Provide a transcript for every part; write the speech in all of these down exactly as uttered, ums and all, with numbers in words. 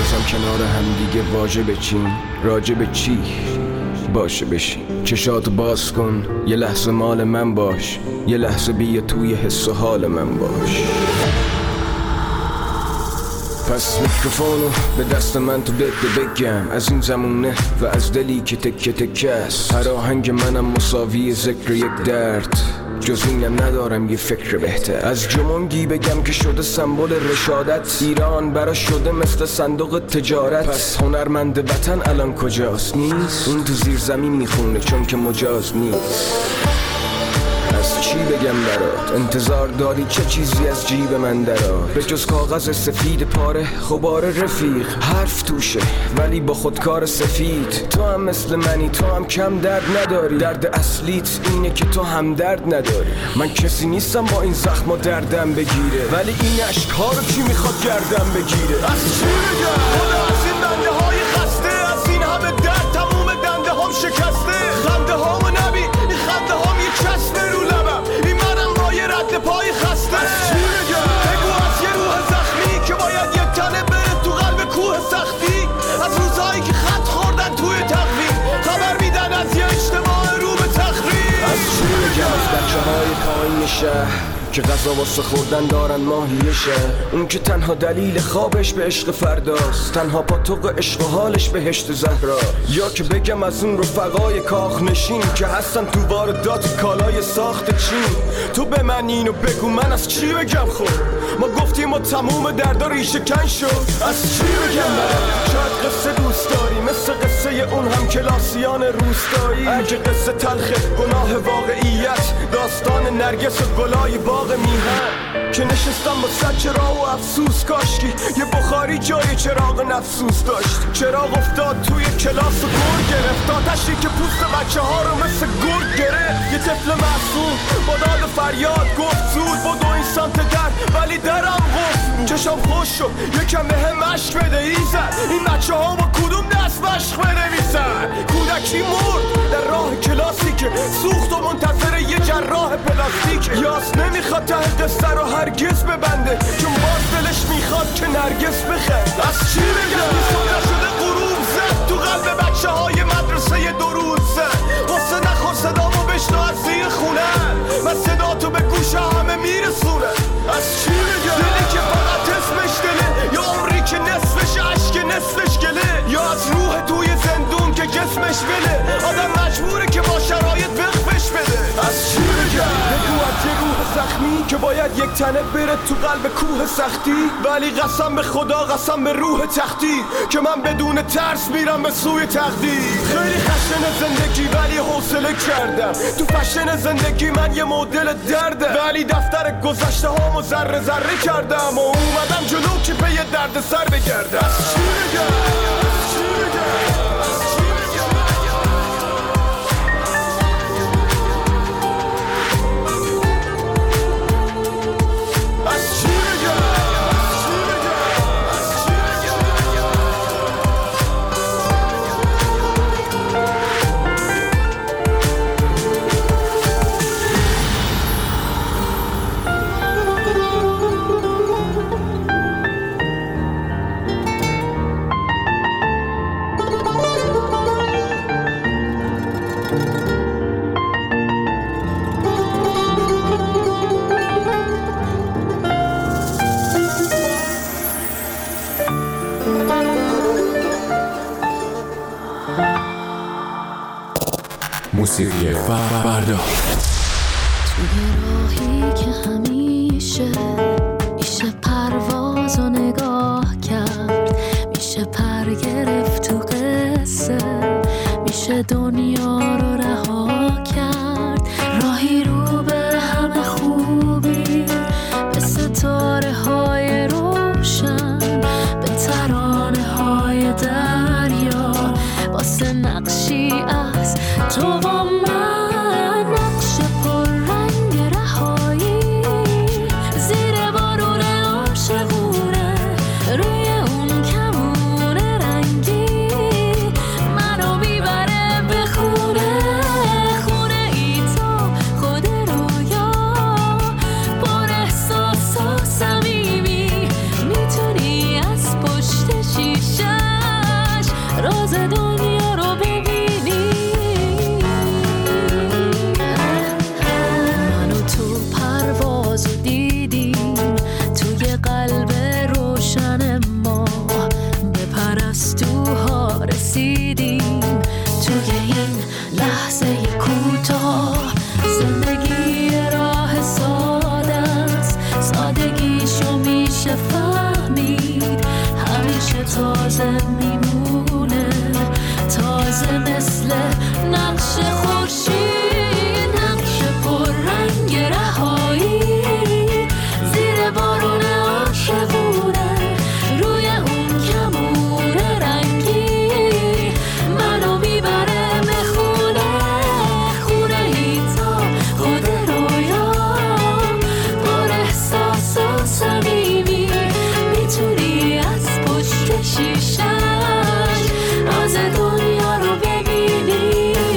روزم کنار هم دیگه واژه بچین، راجع به چی باشه بشین. چشاتو باز کن، یه لحظه مال من باش، یه لحظه بیا توی حس و حال من باش. پس میکروفونو به دست من تو بده بگم از این زمونه و از دلی که تکه تکه است. هر آهنگ منم مساوی ذکر یک درد، جز اینم ندارم یه فکر بهتر. از جمونگی بگم که شده سمبل رشادت، ایران برا شده مثل صندوق تجارت. پس هنرمند وطن الان کجاست؟ نیست. اون تو زیر زمین میخونه چون که مجاز نیست. از چی بگم برات؟ انتظار داری چه چیزی از جیب من درات؟ به جز کاغذ سفید پاره غبار رفیق، حرف توشه ولی با خودکار سفید. تو هم مثل منی، تو هم کم درد نداری. درد اصلیت اینه که تو هم درد نداری. من کسی نیستم با این زخم و دردم بگیره، ولی این اشک‌ها رو کی میخواد گردم بگیره؟ از چی بگم؟ خدا از این دنده های خسته، از این همه درد تموم دنده هم شکسته. خنده هامو نبین، این خنده هام یه چسبه رو لبم، این منم با یه رد پای خسته. از چی بگم؟ بگو از یه روح زخمی که باید یک تنه بره تو قلب کوه سختی. از روزهایی که خط خوردن توی تقویم، خبر میدن از یه اجتماع رو به تخریب. از چی بگم؟ از بچه های پایین شهر که غذا واسه خوردن دارن ماهیشه. اون که تنها دلیل خوابش به عشق فرداست، تنها پاتوق عشق و حالش بهشت زهرا. یا که بگم از اون رفقای کاخ نشین که هستن تو واردات کالای ساخت چین. تو به من اینو بگو من از چی بگم؟ خب ما گفتیم و تموم دردا ریشه کن شد. از چی بگم برم؟ شاید قصه دوست داری مثل قصه اون هم کلاسیان روستایی. اگه قصه تلخه گناه واقعیت، داستان نرگس و گلای باغ میهن که نشستم با صد چراغ و افسوس. کاشکی یه بخاری جای چراغ نفسوس داشت. چراغ افتاد توی کلاس و گور گرفت، آتشی که پوست بچه ها رو مثل گرگ گرفت. یه طفل معصوم با داد فریاد گفت زود با دو این سمت در، ولی درم قفل. چشم خوش شد یکم به هم مشک بده ایزد، این بچه ها با کدوم دست مشق بنویسن؟ کودکی مرد در راه کلاسی که سوخت و منتظر یه جراح پلاستیک. یاس نمیخواد ته دسته رو هرگز ببنده، چون باز دلش میخواد که نرگس بخند. از چی بگم؟ این شده غروب زد تو قلب بچه های مدرسه دو روز زد. قصه نخور صدامو بشنو از زیر خونن، من صدا تو به گوش همه میرسونه. از چی بگم؟ دلی که فقط اسمش دله، یا عمری که نصفش عشق نصفش گله، یا از روح توی زندون که جسمش بله. آدم مجبوره که با شرایط وقفش بده. از چی بگم؟ بگو از یه روح زخمی که باید یک تنه بره تو قلب کوه سختی. ولی قسم به خدا قسم به روح تختی که من بدون ترس میرم به سوی تقدیر. خیلی خشن زندگی ولی حوصله کردم، تو فشن زندگی من یه مدل درده. ولی دفتر گذشته هامو ذره ذره کردم و اومدم جلو که به یه درد سر بگردم. از چی بگم؟ از چی بگم؟ موسیقی فردا. توی راهی که همیشه میشه پرواز و نگاه کرد، میشه پر گرفت تو قصه، میشه دنیا رو رها کرد. راهی رو به همه خوبی، به ستاره های روشن، به ترانه های دریا، واسه نقشی از تو با من، نقش پر رنگ رهایی، زیر بارون عاشقونه، روی اون کمون رنگی، منو میبره به خونه، خونه ای تو خود رویا، پر احساس و صمیمی، میتونی از پشت شیشه پرستوها رسیدیم توی این لحظه کوتاه. زندگی راه ساده است، سادگیشو میشه فهمید، همیشه تازه میمونه، تازه مثل نقش خورشید، نقش پر رنگ رهایی زیر بارون عاشقونه، روی اون کمون رنگی منو میبره مخونه، خونه ای تا خود رویا، پر احساس و صمیمی، میتونی از پشت شیشش راز دنیا رو ببینی.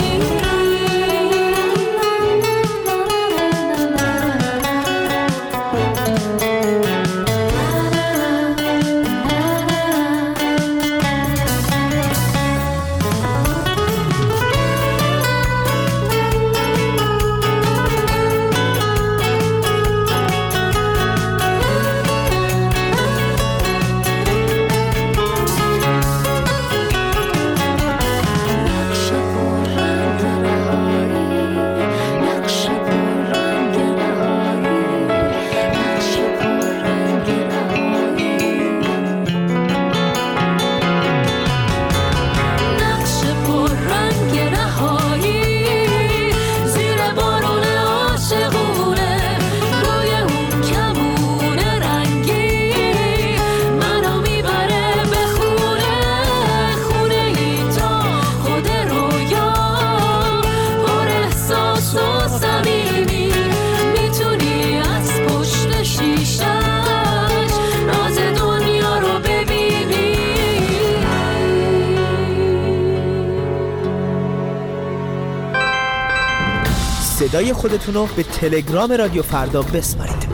صدای خودتون رو به تلگرام رادیو فردا بسپارید.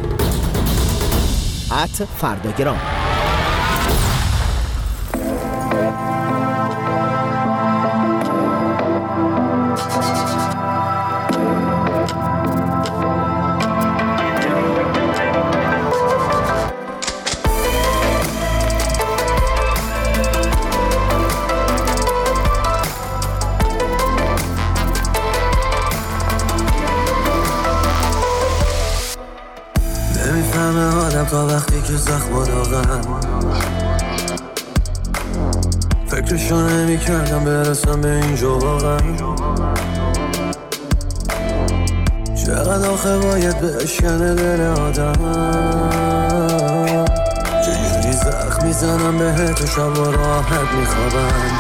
ات فرداگرام. تا وقتی که زخم داغم فکرشو نمی کردم برسم به اینجا واقعا، چقدر آخه باید بشکنه دل آدم، چجوری زخم میزنم بهت و شب و راحت میخوابم،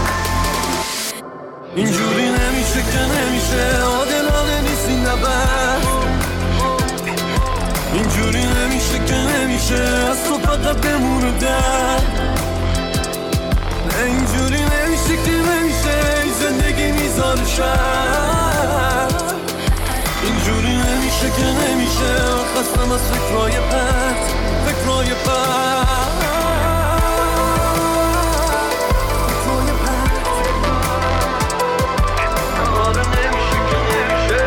اینجوری نمیشه که نمیشه، عادلانه نیست این نبرد، اینجوری نمیشه که نمیشه، از تو فقط بمونه در، اینجوری نمیشه که نمیشه، این زندگی میذاره شد، اینجوری نمیشه که نمیشه، خستم از فکرهای پرت، فکرهای پرت، فکرهای پرت، آره نمیشه که نمیشه.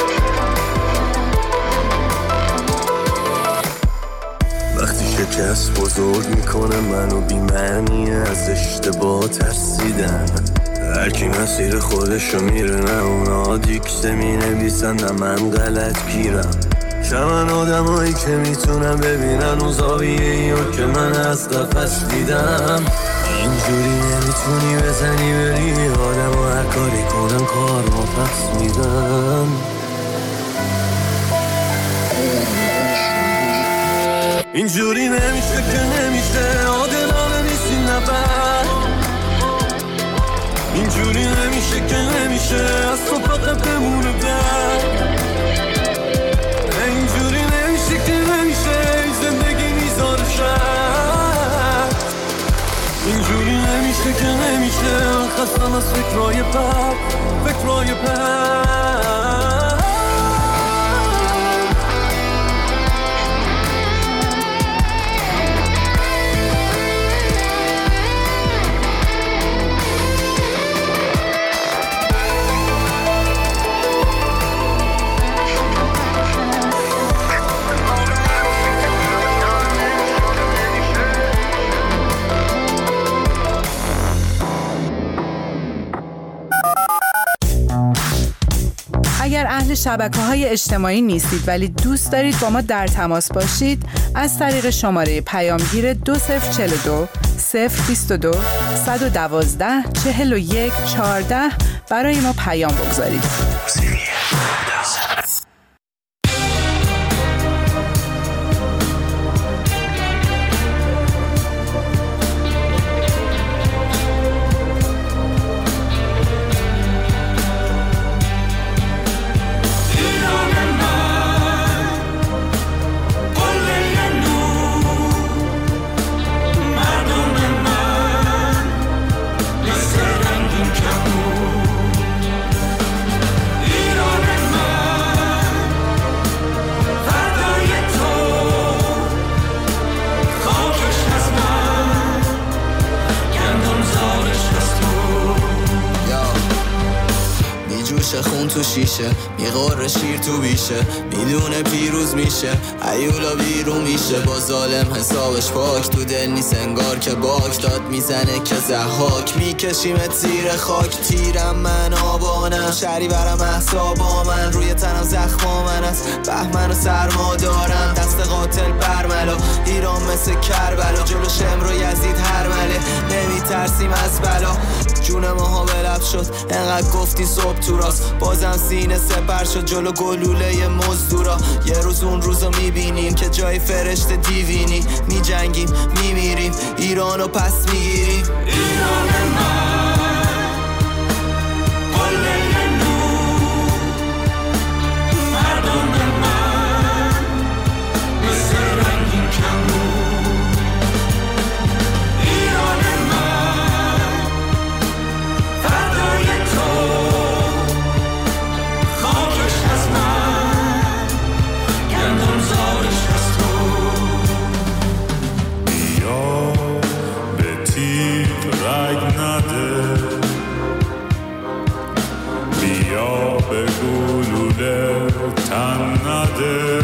وقتی شکست بزرگ میکنه منو بی‌معنی، از اشتباه ترسیدن، هر کی مسیر خودشو میره، نه اونا دیکته مینویسن نه من غلط گیرم، شمن آدمایی که میتونن ببینن اون زاویه‌ایو که من از قفس دیدم، اینجوری نمیتونی بزنی بری آدم و هر کاری کنن کار ما پس میدن، اینجوری نمیشه که نمیشه، عادلانه نیست این نبرد، اینجوری نمیشه که نمیشه، از تو فقط بمونه در، اینجوری نمیشه که نمیشه، این زندگی میذاره شد، اینجوری نمیشه که نمیشه، خستم از فکرهای پرت، فکرهای پرت. شبکه‌های اجتماعی نیستید ولی دوست دارید با ما در تماس باشید، از طریق شماره پیامگیر دو صفر چهار دو صفر بیست و دو صد و دوازده چهل و یک چهارده برای ما پیام بگذارید. خون تو شیشه میغوره شیر تو بیشه میدونه پیروز میشه ایولا بیرون میشه با ظالم حسابش پاک تو دل نیست انگار که باک داد میزنه که زحاک میکشیمت زیر خاک تیرم من آبانم شری برم احسابا من روی تنم زخما من است بهمن و سرما دارم دست قاتل برملا ایران مثل کربلا جلو شمر و یزید هر مله نمیترسیم از بلا جون ماها بلب شد انقدر گفتی صبح تو راست بازم سینه سپر شد جلو گلوله مزدورا یه روز اون روزو میبینیم که جای فرشته دیوینی میجنگیم میمیریم ایرانو پس میگیریم ایران من قله نور مردم من مثل رنگین کمون ایران من فردای تو خاکش از من گندم زارش از تو بیا به تیغ رگ نده بیا به گلوله تن نده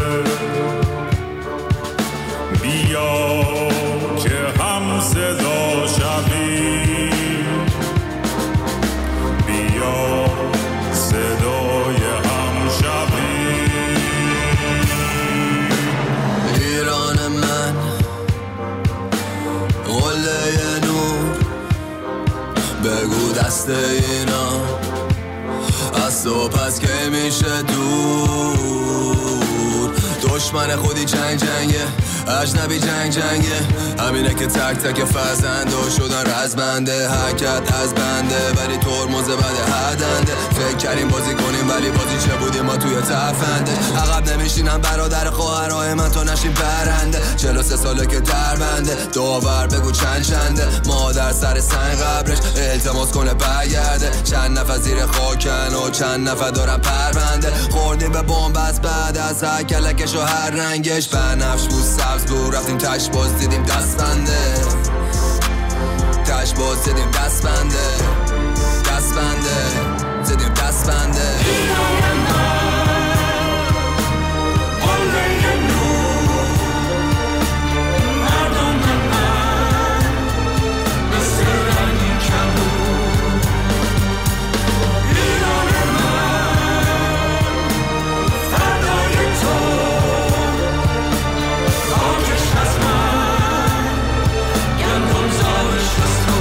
بیا که هم صدا شوی بیا صدای هم شوی ایران من قله نور بگو دست اینا از تو پس که میشه دور دشمن خودی جنگ جنگه اجنبی جنگ جنگه همینه که تک تک فرزنده شدن رزمنده حرکت از بنده ولی ترمز بده هدنده فکر کردیم بازی کنیم ولی بازی چه بودیم ما توی تفنده عقب نمیشینم برادر خواهرای من تا نشیم برنده چهل و سه ساله که در بنده داور بگو چند چنده مادر سر سنگ قبرش التماس کنه برگرده چند نفر زیر خاکن و چند نفر دارن پرونده خوردیم به بمب از بعد از هر کلکش و هر رنگش بنفش بود سبز بود رفتیم تش باز دیدیم دست بنده تش باز دیدیم دست بنده دست بنده زدیم دست بنده ایران من قله نور مردم من مثل رنگین کمون ایران من فردای تو خاکش از من گندم زارش از تو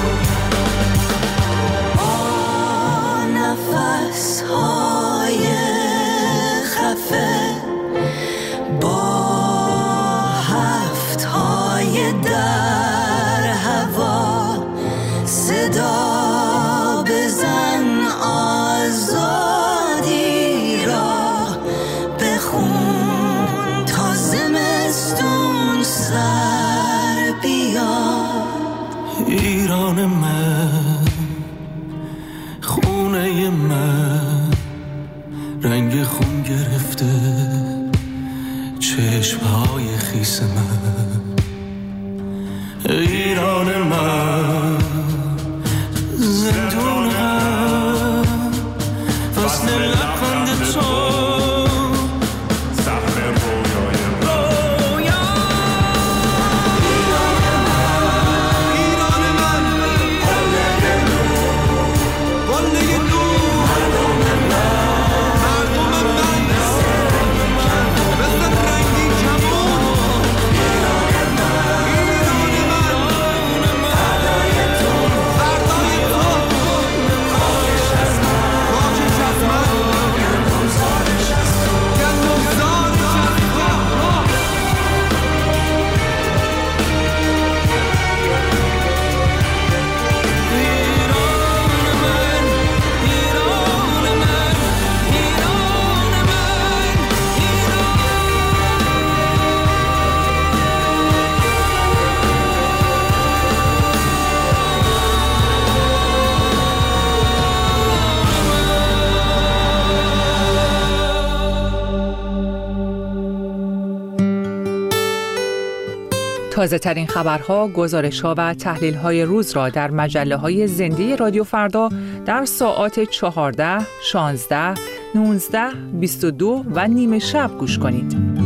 نفس های خفه با هفت های در هوا صدا بزن آزادی را بخون تا زمستون سر بیاد ایران من خونه من رنگ خون گرفته چشمهای خیس من ایران من زندون من وصل لبخند تو قله نور مردم من تازه ترین خبرها، گزارش‌ها و تحلیل‌های روز را در مجله‌های زنده رادیو فردا در ساعات چهارده، شانزده، نوزده، بیست و دو و نیمه شب گوش کنید.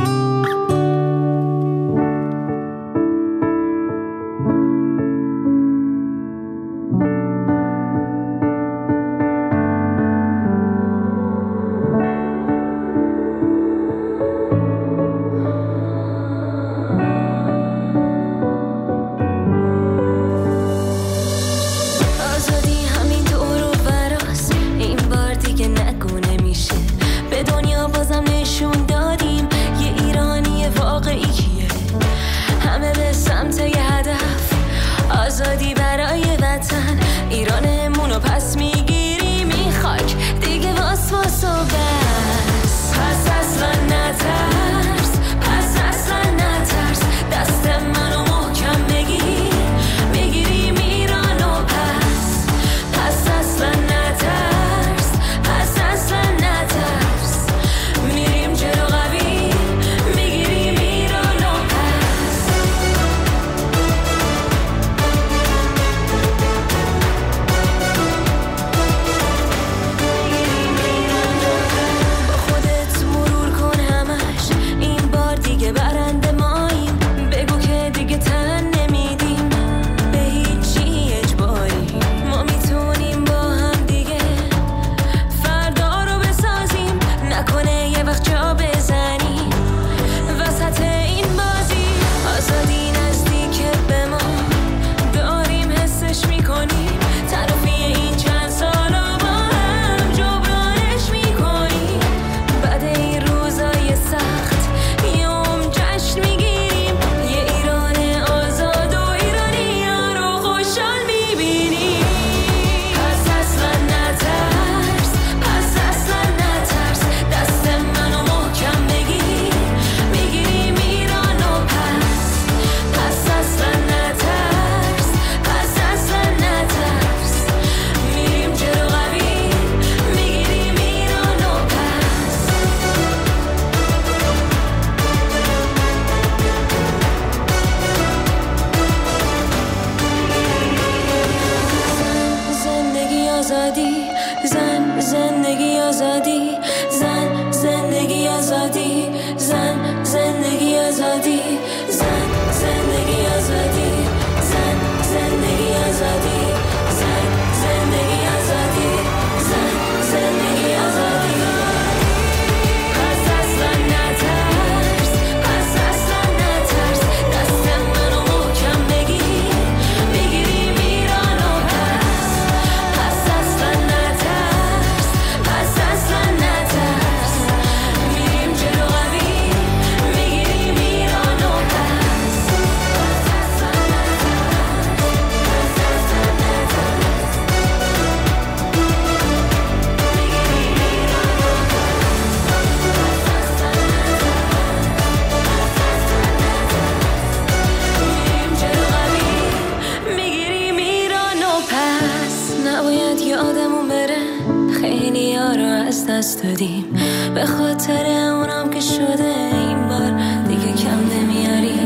دادیم به خاطر اونم که شده این بار دیگه کم نمیاری.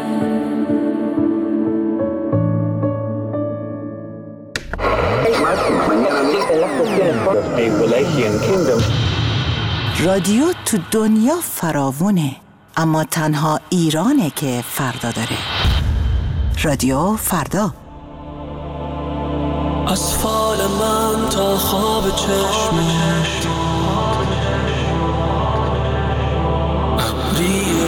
رادیو تو دنیا فراوونه، اما تنها ایرانه که فردا داره. رادیو فردا. از فال من تا خواب چشمت ابری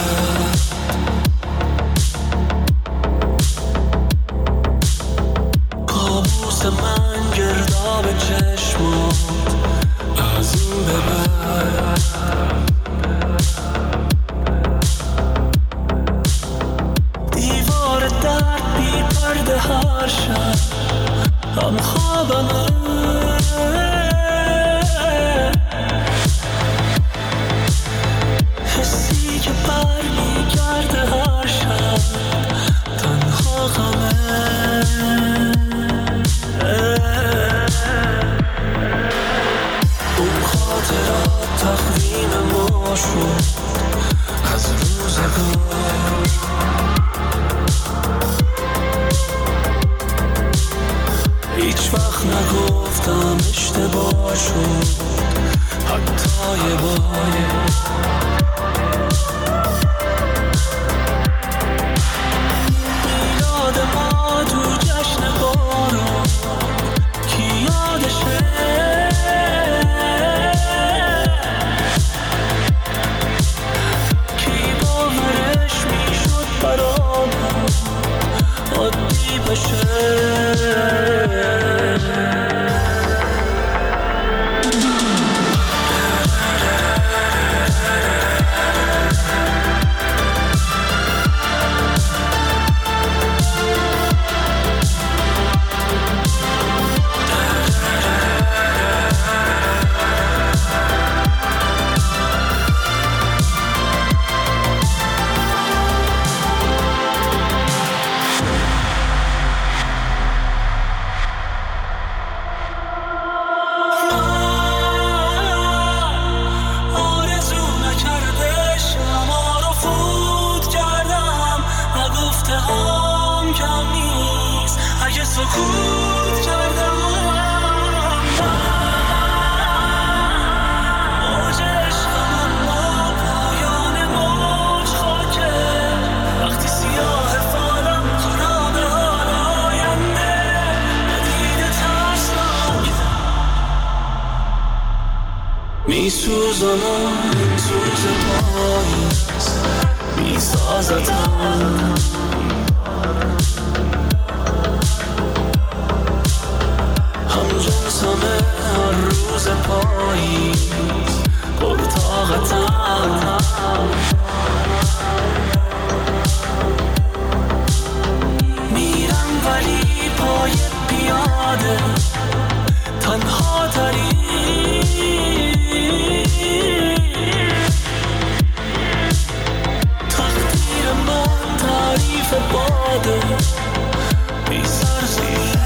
کابوس من گرداب چشمت از این به بعد دیوار درد بی پرده هر شب هم خوابمه حسی که برمیگرده هر شب تنها غمه اون خاطرات تقویم ما شد از روزگار وقت نگفتم اشتباه شد حتی یه بار. میلاد ما تو جشن بارون کی یادشه، کی باورش میشد برامون عادی بشه. میسوزم این سوز پاییز میسازتم، همجنسم هر روز پاییز پرطاقتم. میرم ولی پای پیاده تنها تری، تقدیر من تعریف باده بی سرزیر.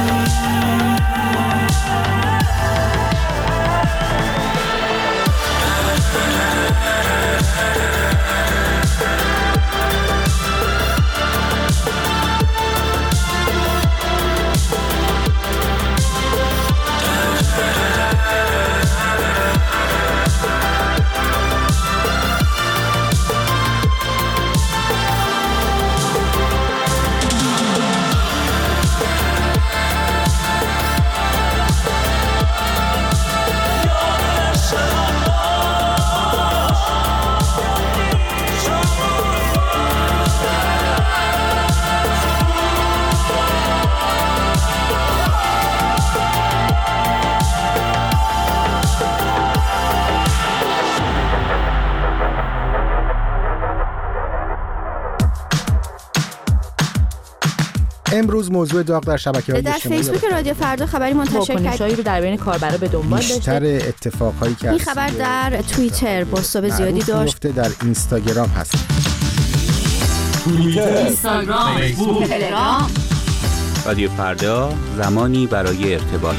امروز موضوع داغ در شبکه‌های اجتماعی در فیسبوک رادیو فردا خبری منتشر کرد رو در بین کاربرا به دنبال داشته. بیشتر اتفاقایی که این خبر در توییتر بازتاب زیادی داشت، در اینستاگرام هست. توییتر، اینستاگرام، فیسبوک، تلگرام. رادیو فردا، زمانی برای ارتباط.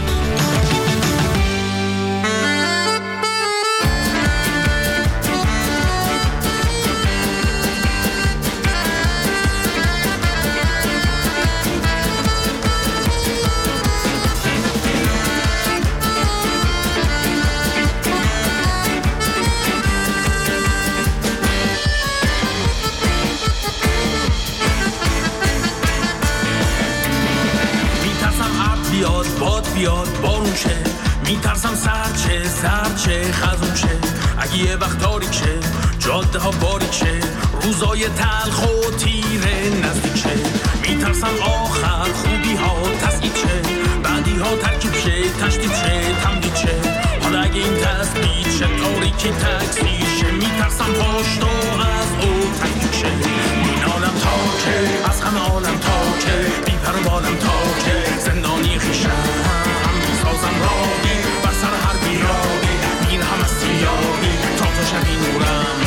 بیاد بارون شه، میترسم سرد شه سرد شه خزون شه، اگه یه وقت تاریک شه جاده ها باریک شه، روزای تلخ و تیره نزدیک شه، میترسم آخر خوبی ها تسعید شه، بعدی ها ترکیب شه تشدید شه تمدید شه، حالا اگه این تثبیت شه تاریکی تکثیر شه، میترسم پاشتو از او تکیک شه، این عالم تاکه از همه عالم تاکه بی پر و بالم تاکه زندانی خیشم سازم راهی بر سر هر بیراهی میرهم از سیاهی تا تو شبی نورم.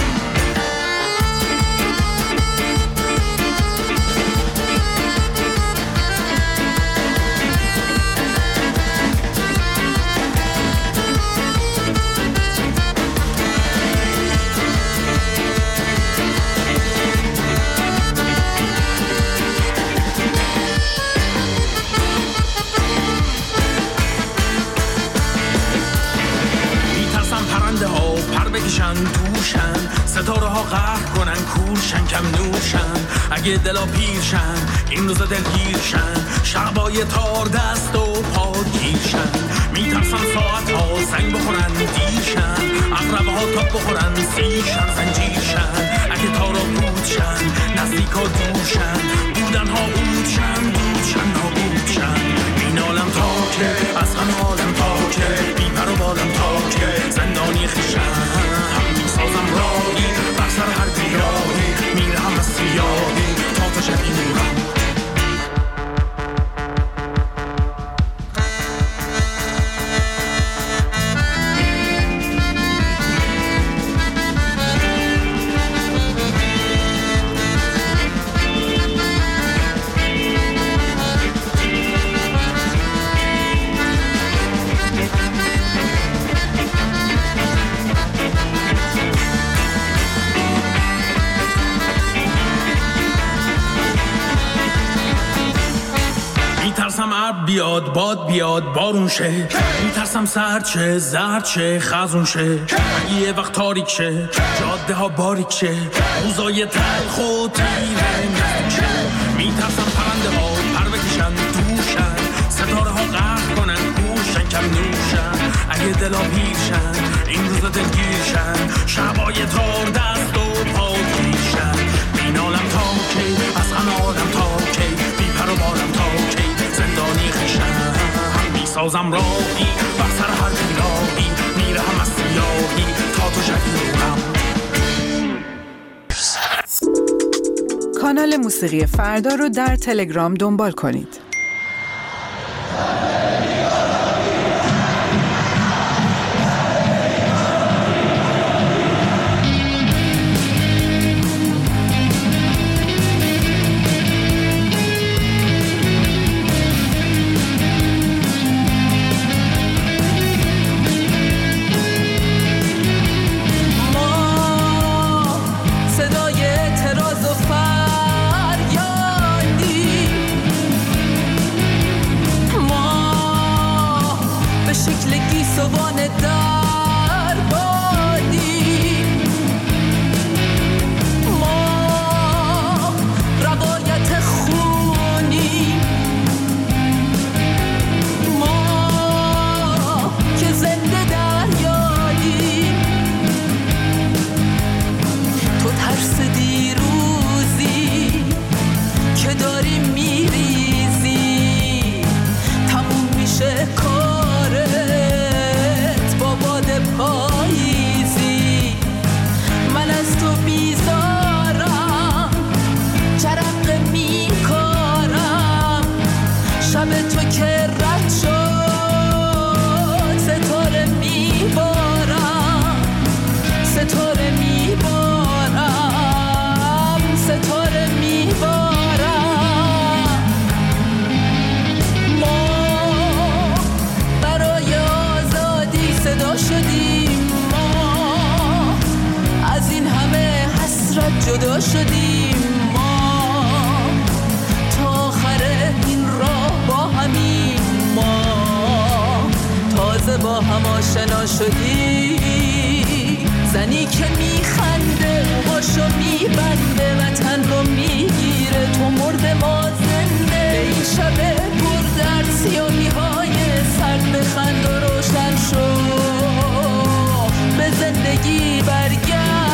پیرشن دوشن، ستاره ها قهر کنن کورشن کم نوشن. اگه دلا پیرشن این روزا دلگیرشن، شبای تار دست و پا گیرشن. میترسن ساعت ها زنگ بخورن دیرشن، اقربه ها تا بخورن سیشن زنجیرشن. اگه تارا بودشن نزدیک ها دورشن، بودن ها بودشن بودشن ها بودشن. این عالم تا که از غم عالم تا که بی پر و بالم تا که زندانی خیشن. هم میسازم راهی بر سر هر بیراهی، میرم از سیاهی تا تا شبی نورم. میترسم عرب بیاد باد بیاد بارون شه، میترسم سرد شه زرد شه خزون شه. یه وقت تاریک شه جاده ها باریک شه، روزای تلخ و تیره نشه. میترسم پرنده ها پر بکشن دوشن، ستاره ها قهر کنن گوشن کم نوشن. اگه دلا پیرشن این روزا دلگیرشن، شبای تار دست و پا گیرشن. این عالم تا کی از غم آدم تا کی، بی پر و بالم تا کی زندانی خیشن. هم میسازم راهی بر سر هر بیراهی، میرم از سیاهی تا تو شبی نورم. کانال موسیقی فردا رو در تلگرام دنبال کنید. جدا شدیم ما، تا آخر این راه با همین ما، تازه با هم آشنا شدیم. زنی که میخنده باشو میبنده، وطن رو میگیره تو مرد ما زنده. این شب پر در سیاهی های سرد بخند و روشن شو، به زندگی برگرد.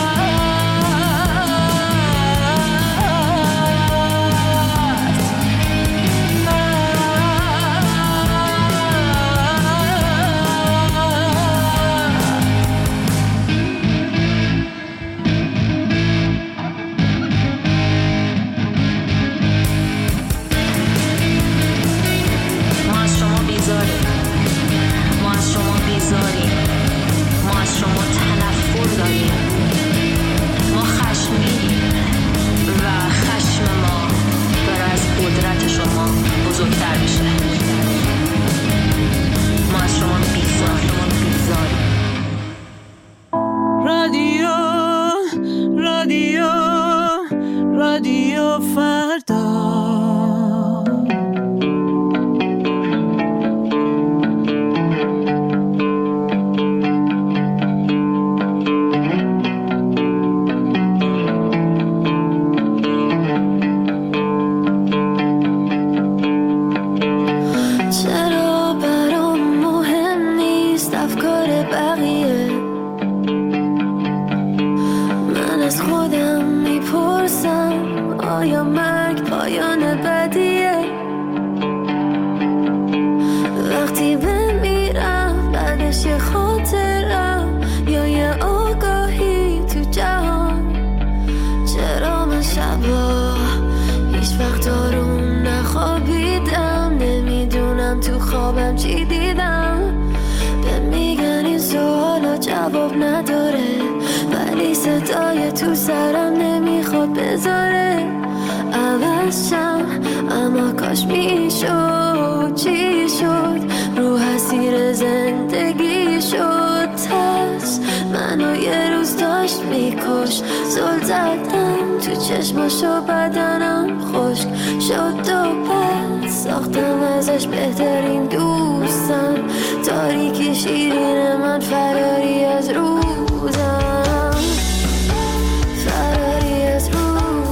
یه خاطرم یا یه آگاهی تو جهان. چرا من شبا هیچ وقت آروم نخوابیدم، نمیدونم تو خوابم چی دیدم. به میگن این سوالا جواب نداره، ولی صدای تو سرم نمیخواد بذاره عوض شم. اما کاش میشد، چی شد؟ رو اسیر زندگی شد ترس منو یه روز داشت میکش. زل زدم تو چشماشو بدنم خشک شد و پس ساختم ازش بهترین دوستم. تاریکی شیرین من فراری از روزم، فراری از روزم.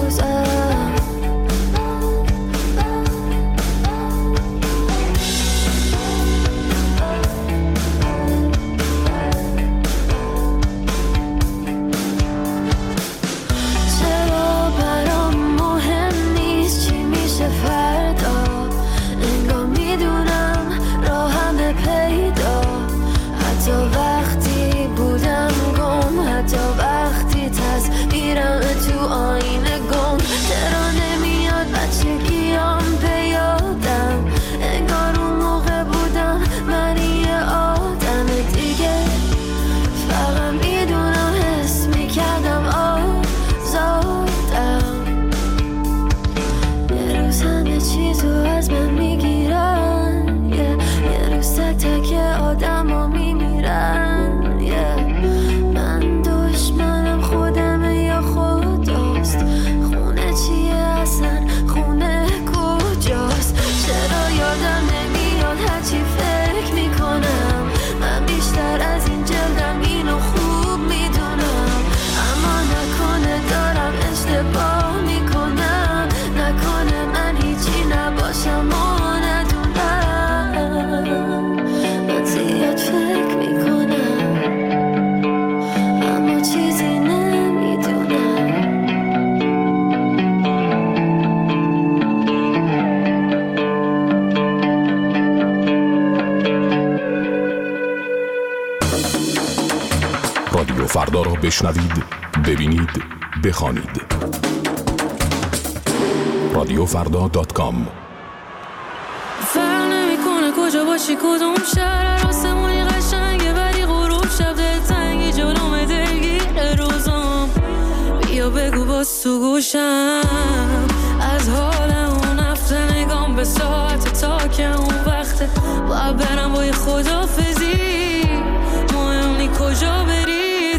فردا را بشنوید، ببینید، بخوانید. رادیو فردا دات کام. فرق نمی‌کنه کجا باشی کدوم شهر، آسمونی قشنگه ولی غروب شب دلتنگی جلوم دلگیر روزام. بیا بگو باز تو گوشم از حال اون هفته، نگام به ساعت تا که اون وقته باید برم با یه خدافزی. مهم نی کجا بری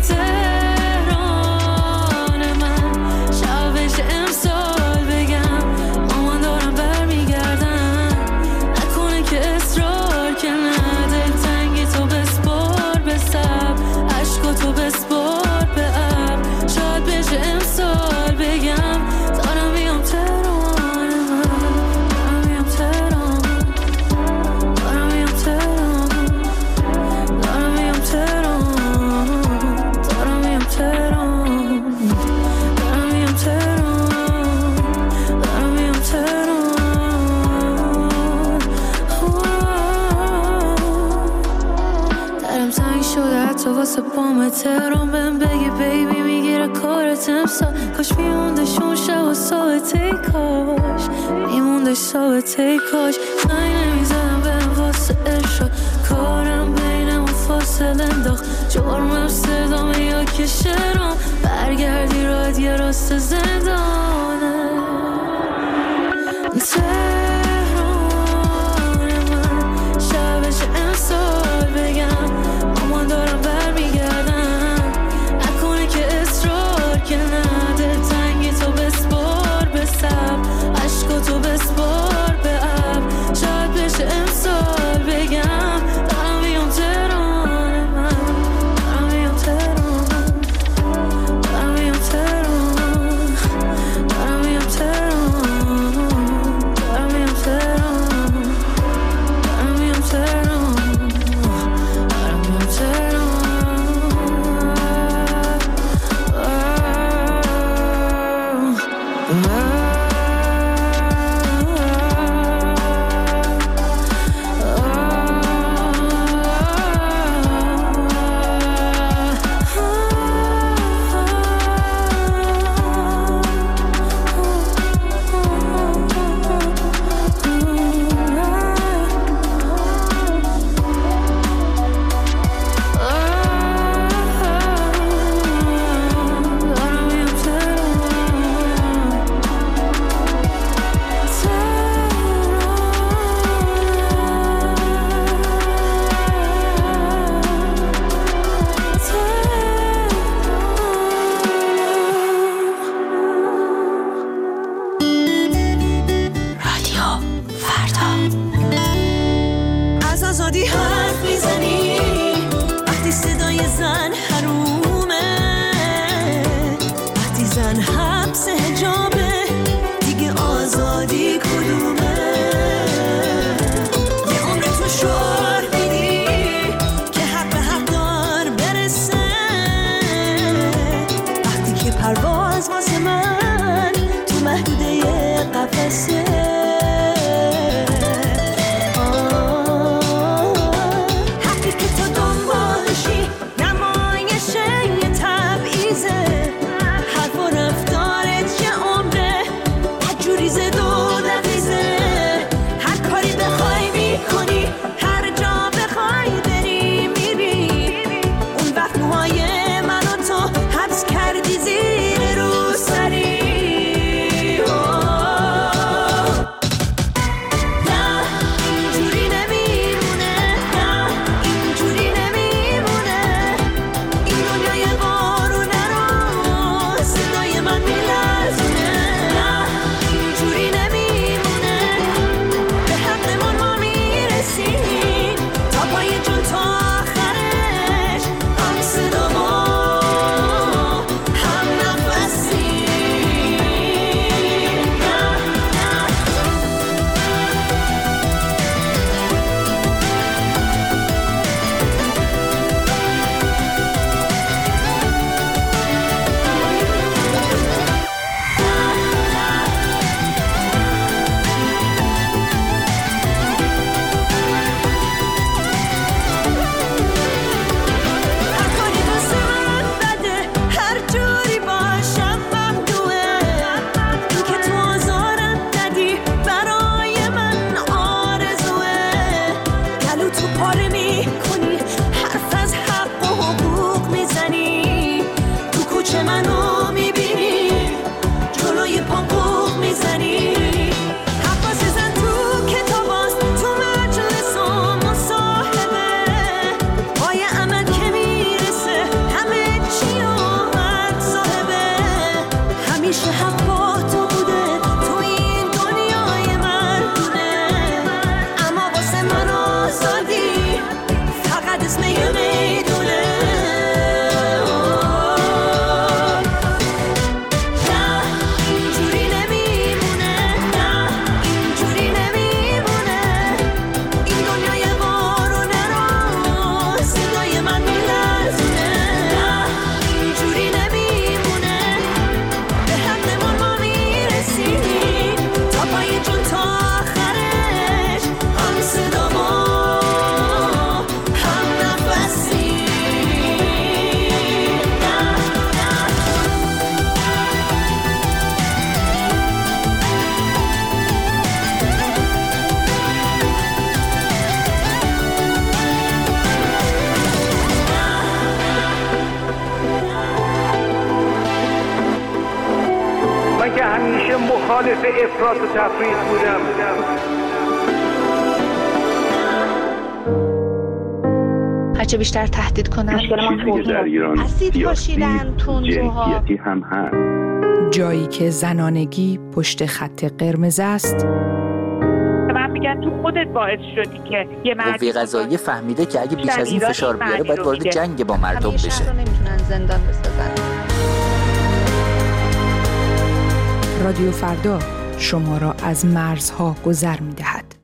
تهران من، شبش امسال بگم مامان دارم برمیگردم. نکنه که اصرار که نه، دلتنگی تو بسپار به سب، عشقا تو بسپار به اب. شاید بشه امسال بگم دارم میام تهران من، دارم میام تهران، دارم میام تهران، دارم میام تهران. تو واسه پام تهران بهم بگی بیبی میگیره کارت امسال. کاش میموندش اون شب و ثابته کاش میموندش ثابته کاش. زنگ نمیزدم بهم واسه ارشاد، کارم بینمون فاصله انداخت. جرمم صدامه یا که شرام، برگردی راد یه راست زندانه. تهران من شبش امسال بگم مامان دارم برمیگردم. نکنه که اصرار که نه، دلتنگی تو بسپار به سب، عشقا تو بسپار به اب. شاید بشه امسال بگم دارم میام تهران من، دارم میام تهران، دارم میام تهران، دارم میام تهران، دارم میام تهران، دارم میام تهران. Oh آزادی حرف میزنی، وقتی صدای زن حرومه، وقتی زن حبس حجابه، دیگه آزادی کدومه؟ یه عمر تو شعار میدی که حق به حق دار برسه، وقتی که پرواز واسه من تو محدوده قفسه. مخالف افراط و تفریط بودم. هرچه بیشتر تهدید کنن چیزی که در ایران اسید پاشیدن، تندروها، جنسیتی هم هست. جایی که زنانگی پشت خط قرمز است. من میگن تو خودت باعث شدی که یه مرد قوه قضاییه فهمیده که اگه بیش از این فشار بیاره باید وارد جنگ با مردم بشه. همیشه رو نمیتونن زندان بسازن. رادیو فردا شما را از مرزها گذر می‌دهد.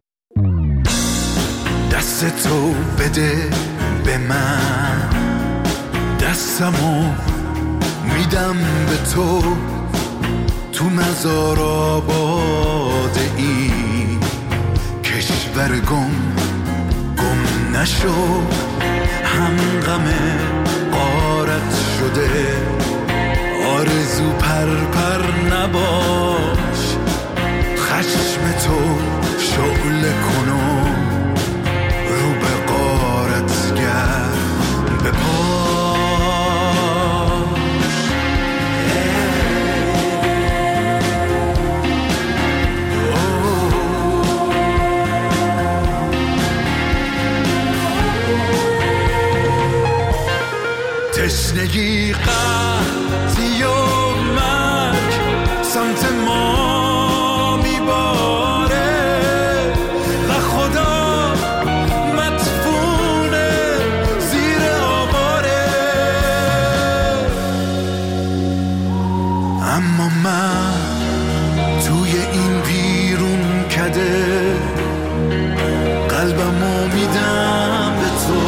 دست تو بده به من، دستمو میدم به تو، تو مزار آباده ای کشور گم گم نشو، هم غم غارت شده آرزو پر پر نباش، خشم تو شعله کنو رو به غارت گرد بپاش. تشنگی قحطی و مرگ سمت ما میباره و خدا مدفع میدم به تو،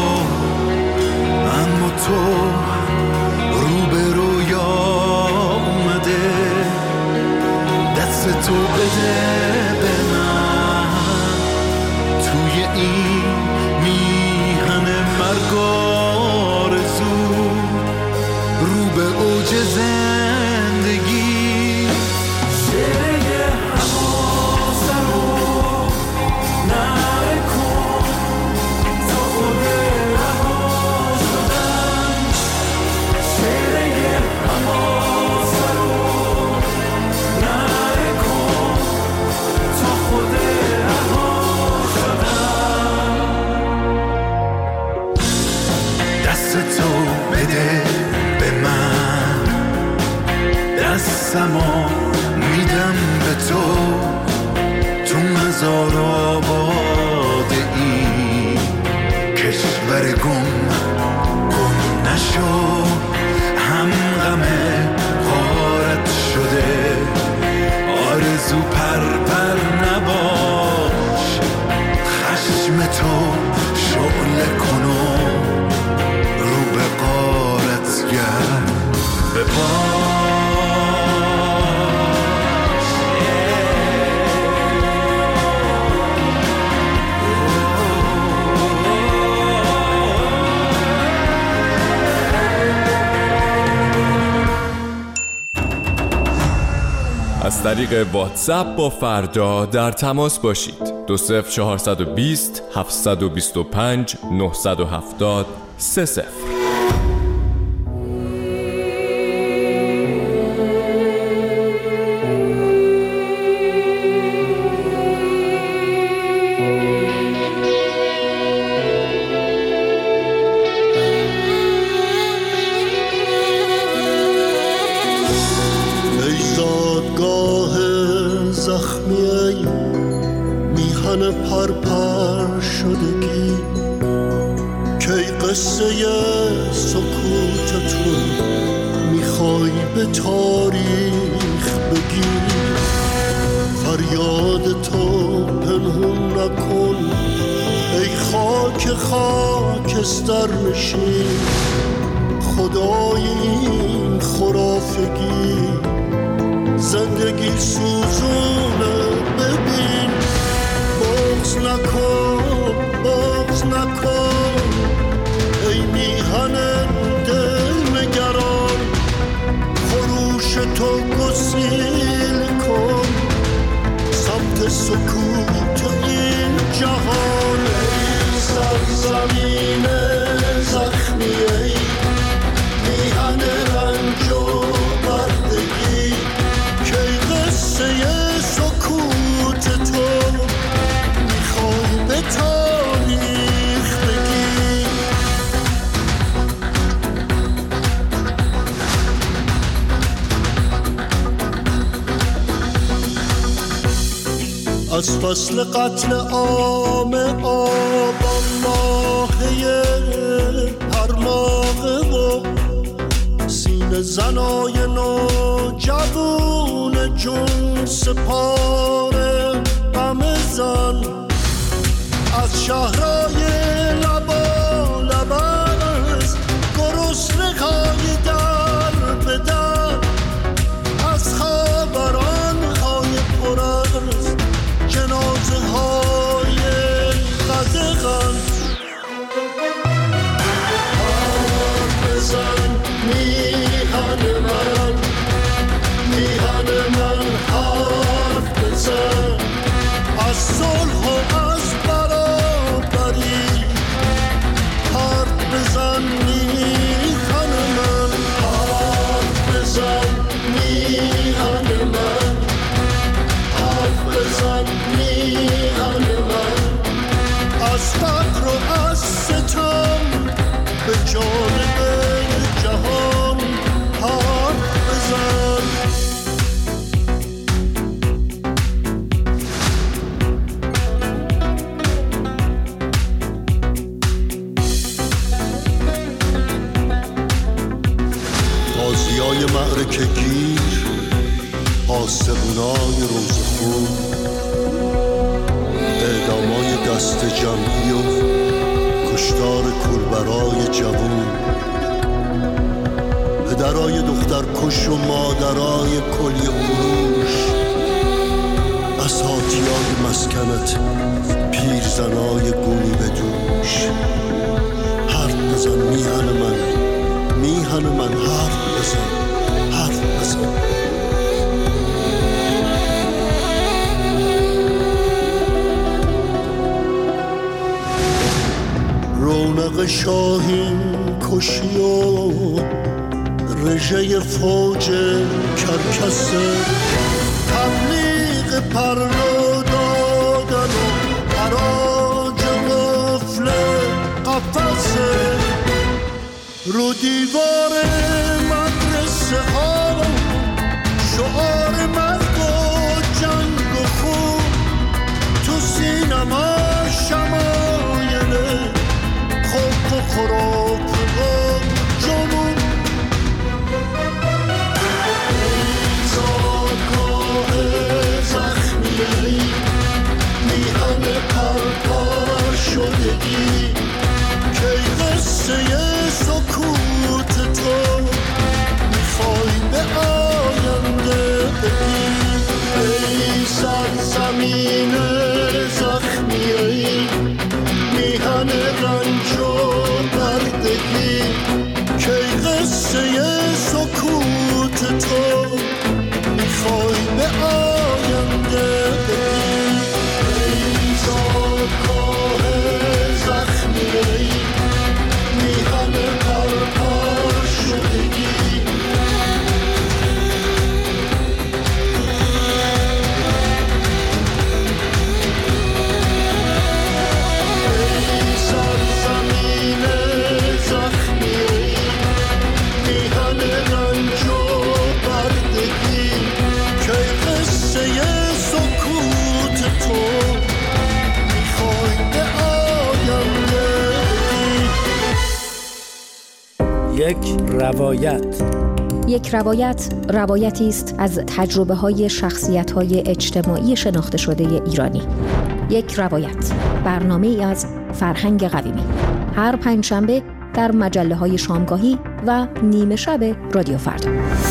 اما تو رو به روی آمده، دست تو بده به من توی این میهن مرگ آرزو، رو به اوج زندگی. شعره حواسه رو نکن تا خود رها شدم، شعره حواسه رو نکن تا خود رها شدم. دست تو بده به من، دستمو میدم به تو، تو مزار آباد این کشور گم گم نشو، هم غم غارت شده آرزو پر پر نباش، خشم تو شعله کنو رو به غارت گرد به پا. از طریق واتساپ با فردا در تماس باشید. دو صفر چهارصد و بیست هفتصد و بیست و پنج نهصد و هفتاد سه صفر. پرپر شدگی کی قصه سکوتتون میخوای به تاریخ بگی، فریاد تو پنهون نکن ای خاک خاکستر نشین، خدای این خرافگی زندگی سوزونه ببین، بغض نکن بغض نکن ای میهن دل نگران، خروش تو گسیل کن سمت سکوت این جهان. ای سرزمین زخمی ای میهن رنج و بردگی، کی قصه سکوت تو به تاریخ بگی. از فصل قتل عام آبان ماهی پرماغه و سینه زنای نوجوان جون سپاره همه زن، از شهرهای لبا لبرز گرسنه های در به در، از خبران های پر از جنازه های قدغن. حرف بزن میهن من میهن من، حرف بزن از صلح و از برابری، حرف بزن میهن من، حرف بزن میهن من، حرف بزن میهن من، از فقر و از ستم به جانب جهان حرف بزن. غازیای معرکه گیر، آسمونای روزخون، اعدامای دست جمعی و جوون، پدرای دختر کش و مادرای کلی فروش، اساتیای مسکنت پیرزنای گونی به دوش. حرف بزن میهن من، میهن من، حرف بزن، حرف بزن. رونق شاهین کشی و رژه فوج کرکسه، تبلیغ پرلو دادن و حراج قفل قفصه. رو دیوار مدرسه ها شعار مرگ و جنگ و خون، تو سینما شمایل خوب و خراب و جنون. زادگاه زخمی میهن پرپر شدگی، که قصه سکوت تو میخوای به آینده بگی. ای سرزمین زخمی، ای میهن رنج و دردگی، که قصه سکوت تو میخوای به آینده بگی. ای زادگاه زخمی، ای میهن پرپر شدگی. یک روایت. یک روایت روایتی است از تجربه های شخصیت های اجتماعی شناخته شده ایرانی. یک روایت، برنامه ای از فرهنگ قویمی، هر پنجشنبه در مجله های شامگاهی و نیمه شب رادیو فردا.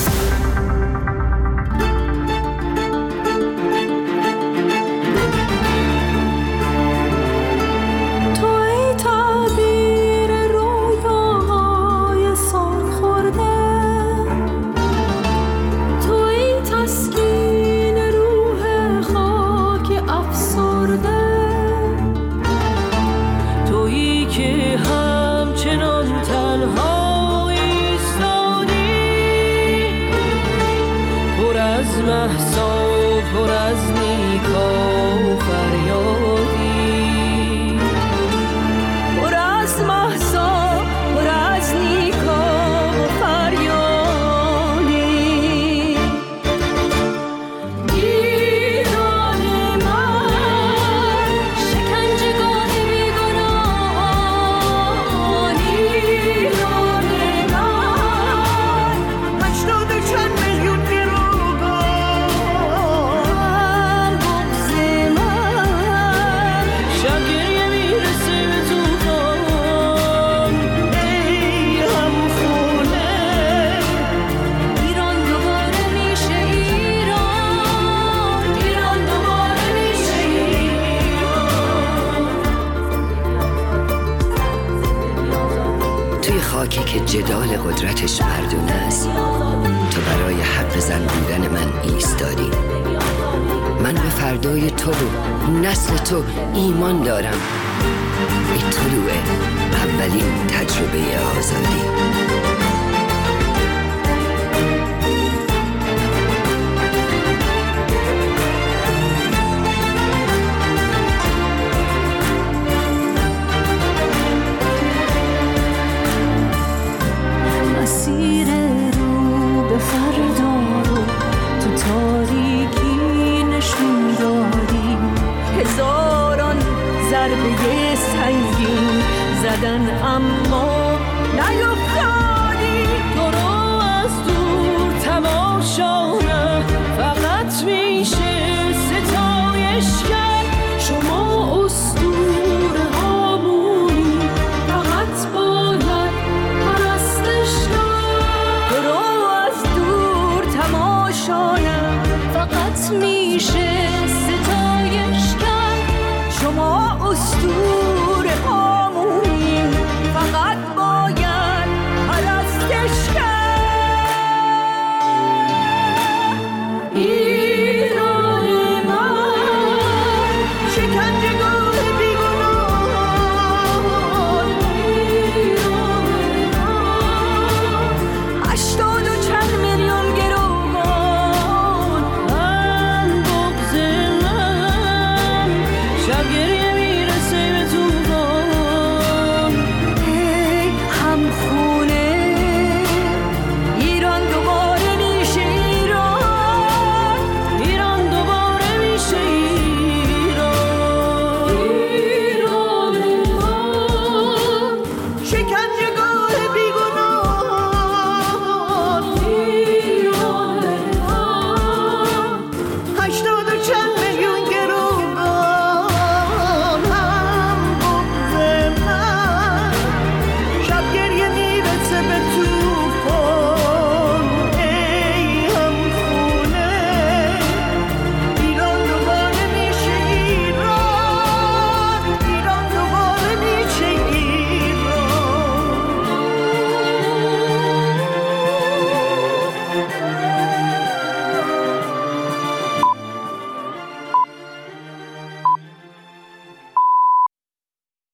خاکی که جدال قدرتش مردونه است، تو برای حق زن بودن من ایستادی. من به فردای تو و نسل تو ایمان دارم. ای طلوع اولین تجربه آزادی. مسیر رو به فردا رو تو تاریکی نشون دادی، هزاران ضربه سنگین زدن اما نیفتادی. تو رو از دور تماشا نه، فقط میشه ستایش کرد.